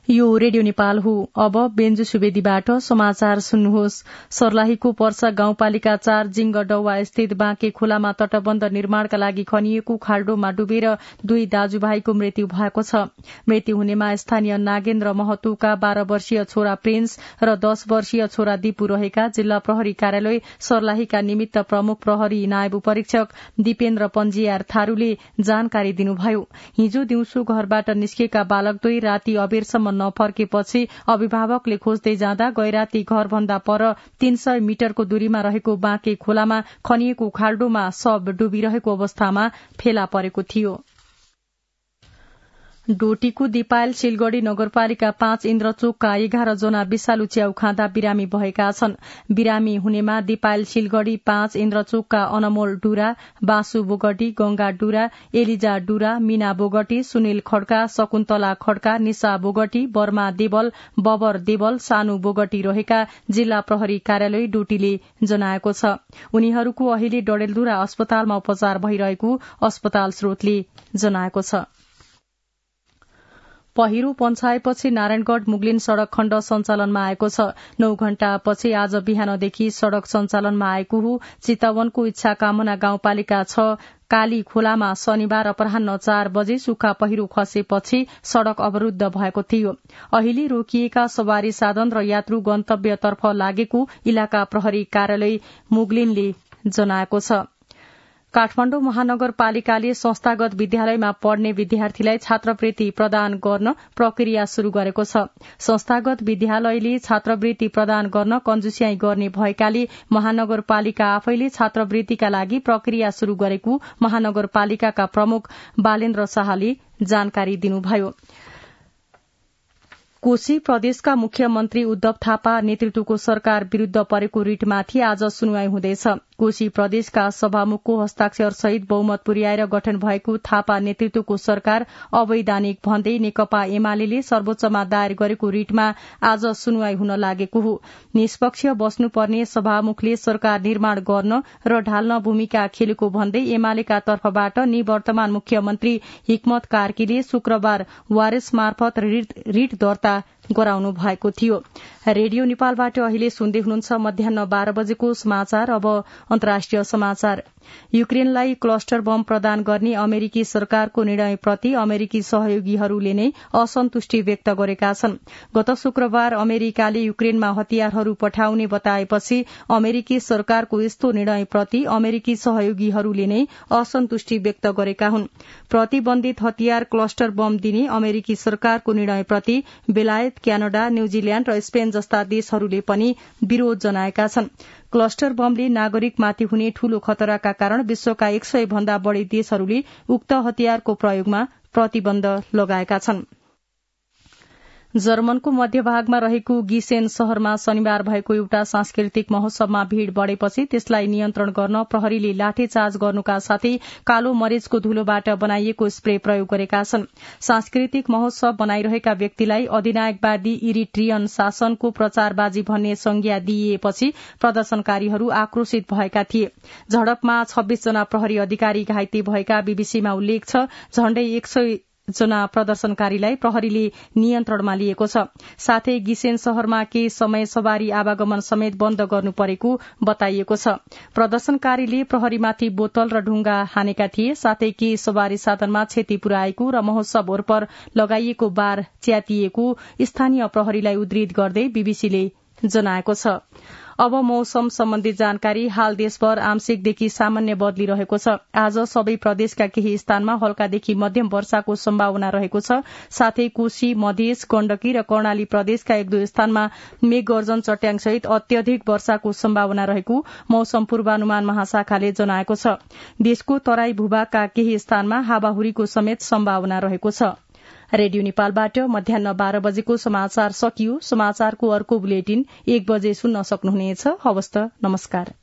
यो रेडियो नेपाल हो। अब बेन्जु सुवेदीबाट समाचार सुन्नुहोस्। सर्लाहीको पर्सा गाउँपालिका 4 जिङ्गडौवा स्थित बाँके खोलामा तटबन्ध निर्माणका लागि खनिएको खाल्डोमा डुबेर 2 दाजुभाइको मृत्यु भएको छ। मृत्यु हुनेमा स्थानीय नागेन्द्र महतोका 12 वर्षीय छोरा प्रिन्स र 10 वर्षीय छोरा दीपु रहेका जिल्ला प्रहरी कार्यालय सर्लाहीका निमित्त प्रमुख प्रहरी नायब परीक्षक दीपेन्द्र पञ्जियार थारूले जानकारी दिनुभयो। हिजो दिउँसो घरबाट निस्केका बालक 2 राति अबेरसम्म नफर्केपछि अभिभावकले खोज्दै जाँदा गैराती घरभन्दा पर 300 मिटरको दूरीमा रहेको बाँके खोलामा खनिएको खाल्डोमा शव डुबिरहेको अवस्थामा फेला परेको थियो। डोटीको दिपायल सिलगढ़ी नगरपालिका 5 इन्द्रचोकका 11 जना विषालु च्याउ खाँदा बिरामी भएका छन्। बिरामी हुनेमा दिपायल सिलगढ़ी 5 इन्द्रचोकका अनमोल डुरा, बासु बोगटी, गंगा डुरा, एलिजा डुरा, मीना बोगटी, सुनिल खड्का, शकुन्तला खड्का, निशा बोगटी, बर्मा देवल, बबर देवल, सानु बोगटी रहेका जिल्ला प्रहरी कार्यालय डोटीले जनाएको छ। उनीहरूको अहिले डडेलधुरा अस्पतालमा उपचार भइरहेको अस्पताल स्रोतले जनाएको छ। पहिरो पन्छाएपछि नारायणगढ़ मुगलिन सड़क खण्ड सञ्चालनमा आएको छ। 9 घण्टापछि आज बिहानदेखि सड़क सञ्चालनमा आएको हो। चितवनको इच्छाकामना गाउँपालिका 6 काली खोलामा शनिबार अपराह्न 4 बजे सुक्खा पहिरो खसेपछि सड़क अवरूद्ध भएको थियो। अहिले रोकिएका सवारी साधन र यात्रु गन्तव्यतर्फ लागेको इलाका प्रहरी कार्यालय मुगलिनले जनाएको छ। काठमाडौँ महानगरपालिकाले संस्थागत विद्यालयमा पढ़ने विद्यार्थीलाई छात्रवृत्ति प्रदान गर्न प्रक्रिया शुरू गरेको छ। संस्थागत विद्यालयले छात्रवृत्ति प्रदान गर्न कन्जुस्याई गर्ने भएकाले महानगरपालिका आफैले छात्रवृत्तिका लागि प्रक्रिया शुरू गरेको महानगरपालिकाका प्रमुख बालेन्द्र शाहले जानकारी दिनुभयो। कोशी प्रदेशका मुख्यमन्त्री उद्धव थापा नेतृत्वको सरकार विरूद्ध परेको रिटमाथि आज सुनवाई हुँदैछ। कोशी प्रदेशका सभामुखको हस्ताक्षर सहित बहुमत पुर्याएर गठन भएको थापा नेतृत्वको सरकार अवैधानिक भन्दै नेकपा एमाले सर्वोच्चमा दायर गरेको रिटमा आज सुनवाई हुन लागेको हो। निष्पक्ष बस्नुपर्ने सभामुखले सरकार निर्माण गर्न र ढाल्न भूमिका खेलेको भन्दै एमालेका तर्फबाट निवर्तमान मुख्यमन्त्री हिक्मत कार्कीले शुक्रबार वारेस मार्फत रिट दर्ता गराउनु भएको थियो। रेडियो नेपालबाट अहिले सुन्दै हुनुहुन्छ मध्याह्न 12 बजेको समाचार। अब अन्तर्राष्ट्रिय समाचार। युक्रेनलाई क्लस्टर बम प्रदान गर्ने अमेरिकी सरकारको निर्णयप्रति अमेरिकी सहयोगीहरूले नै असन्तुष्टि व्यक्त गरेका छन्। गत शुक्रबार अमेरिकाले युक्रेनमा हतियारहरू पठाउने बताएपछि अमेरिकी सरकारको यस्तो निर्णयप्रति अमेरिकी सहयोगीहरूले नै असन्तुष्टि व्यक्त गरेका हुन्। प्रतिबन्धित हतियार क्लस्टर बम दिने अमेरिकी सरकारको निर्णयप्रति बेलायत, क्यानाडा, न्यूजील्याण्ड र स्पेन जस्ता देशहरूले पनि विरोध जनाएका छन्। क्लस्टर बमले नागरिकमाथि हुने ठूलो खतराका कारण विश्वका 100 भन्दा बढ़ी देशहरूले उक्त हतियारको प्रयोगमा प्रतिबन्ध लगाएका छन्। जर्मनको मध्यभागमा रहेको गिसेन शहरमा शनिबार भएको एउटा सांस्कृतिक महोत्सवमा भीड़ बढ़ेपछि त्यसलाई नियन्त्रण गर्न प्रहरीले लाठीचार्ज गर्नुका साथै कालो मरेचको धूलोबाट बनाइएको स्प्रे प्रयोग गरेका छन्। सांस्कृतिक महोत्सव बनाइरहेका व्यक्तिलाई अधिनायकवादी इरिट्रियन शासनको प्रचारबाजी भन्ने संज्ञा दिइएपछि प्रदर्शनकारीहरू आक्रोशित भएका थिए। झडपमा 26 जना प्रहरी अधिकारी घाइते भएका बीबीसीमा उल्लेख छ। झण्डै 100 जना प्रदर्शनकारीलाई प्रहरीले नियन्त्रणमा लिएको छ। साथै गिसेन शहरमा केही समय सवारी आवागमन समेत बन्द गर्नु परेको बताइएको छ। प्रदर्शनकारीले प्रहरीमाथि बोतल र ढुङ्गा हानेका थिए। साथै केही सवारी साधनमा क्षति पुर्याएको र महोत्सव वरपर लगाइएको बार च्यातिएको स्थानीय प्रहरीलाई उद्धृत गर्दै बीबीसीले जनाएको छ। अब मौसम सम्बन्धी जानकारी। हाल देशभर आंशिकदेखि सामान्य बदली रहेको छ। आज सबै प्रदेशका केही स्थानमा हल्कादेखि मध्यम वर्षाको सम्भावना रहेको छ। साथै कोशी, मधेस, गण्डकी र कर्णाली प्रदेशका 1-2 स्थानमा मेघगर्जन चट्याङसहित अत्यधिक वर्षाको सम्भावना रहेको मौसम पूर्वानुमान महाशाखाले जनाएको छ। देशको तराई भूभागका केही स्थानमा हावाहुरीको समेत सम्भावना रहेको छ। रेडियो नेपालबाट मध्याह्न 12 बजेको समाचार सकियो। समाचारको अर्को बुलेटिन 1 बजे सुन्न सक्नुहुनेछ। हवस् त, नमस्कार।